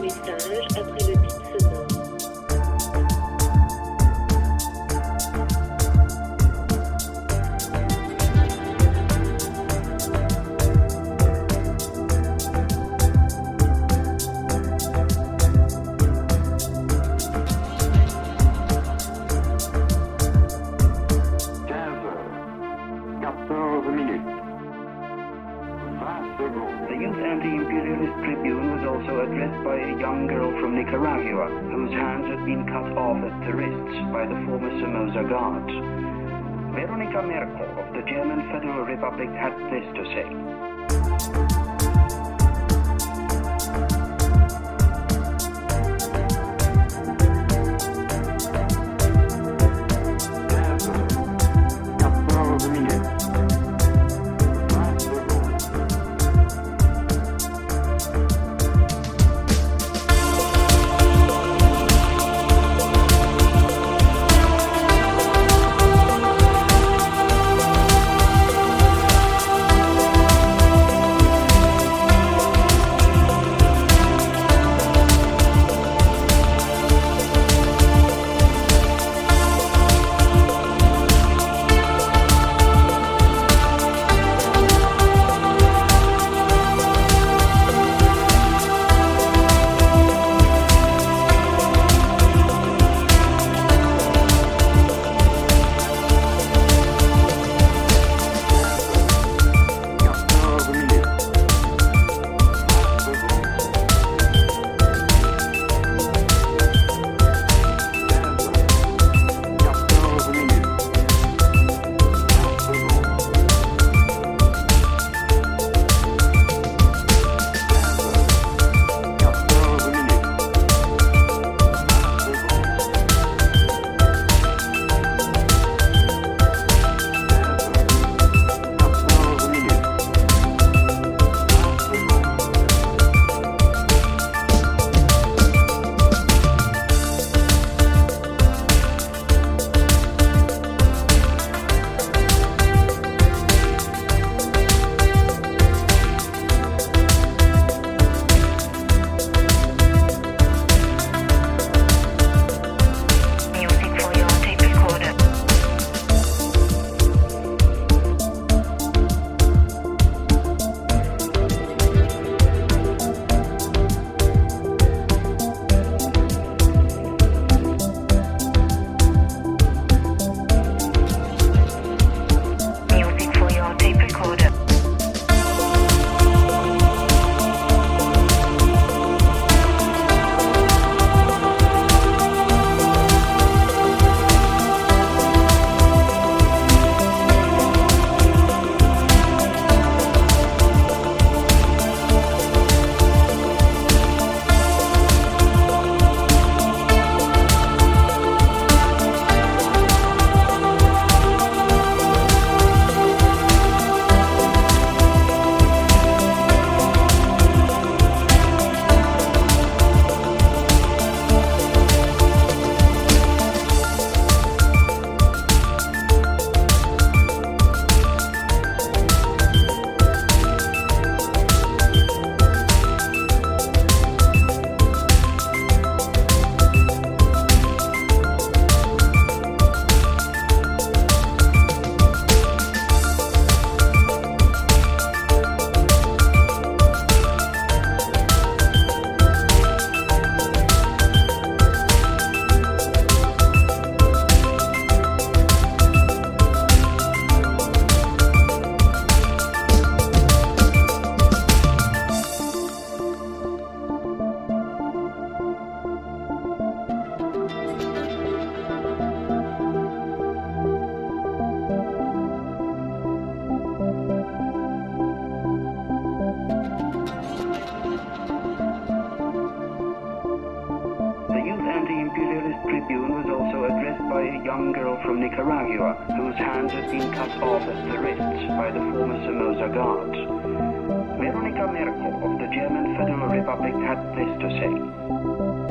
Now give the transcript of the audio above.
message après le bip sonore. The Youth Anti-Imperialist Tribune was also addressed by a young girl from Nicaragua whose hands had been cut off at the wrists by the former Somoza Guard. Veronika Merkel of the German Federal Republic had this to say. Tribune was also addressed by a young girl from Nicaragua whose hands had been cut off at the wrists by the former Somoza Guard. Veronika Merkel of the German Federal Republic had this to say.